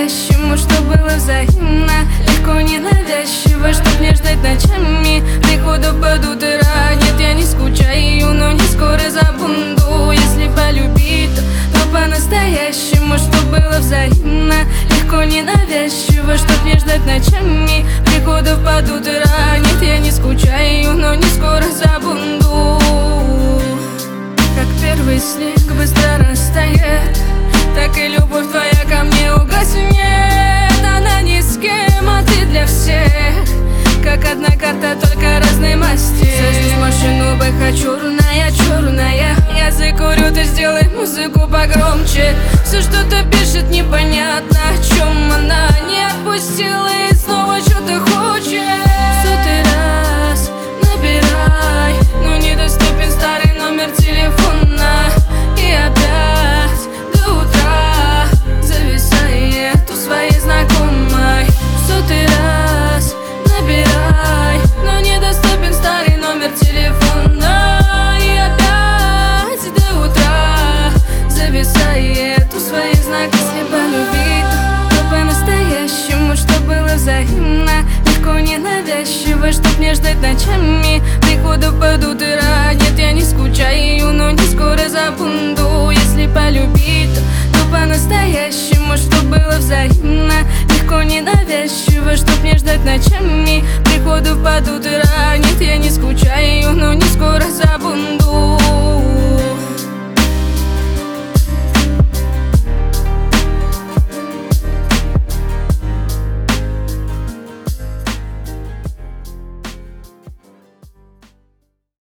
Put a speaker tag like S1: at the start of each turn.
S1: по-настоящему, что было взаимно. Легко, ненавязчиво, чтоб не ждать ночами приходов под утро. Нет, я не скучаю, но не скоро забуду. Если полюбить, то по-настоящему, что было взаимно. Легко, ненавязчиво, чтоб не ждать ночами приходов под утро. Нет, я не скучаю, но не скоро забуду. Как первый снег быстро растает, так и любовь твоя ко мне угаснет. Она ни с кем, а ты для всех. Как одна карта, только разной масти. Сажусь в машину, бэха черная, черная. Я закурю, ты сделай музыку погромче. Все что-то пишет, непонятно, о чем она. Не отпустила и снова что-то хочет. Сотый раз набирай, но недоступен старый номер телефона. И опять до утра зависает у своей знакомой. Сотый раз набирай, но недоступен старый номер телефона. И опять до утра зависает у своей знакомой. Если полюбить, то по-настоящему, что было взаимно. Легко, ненавязчиво, чтоб не ждать ночами приходов под утро. Нет, я не скучаю, но не скоро забуду. Если полюбить, то по-настоящему, что было взаимно. Легко, ненавязчиво, чтоб не ждать ночами приходов под утро. Нет, я не скучаю, но не скоро забуду.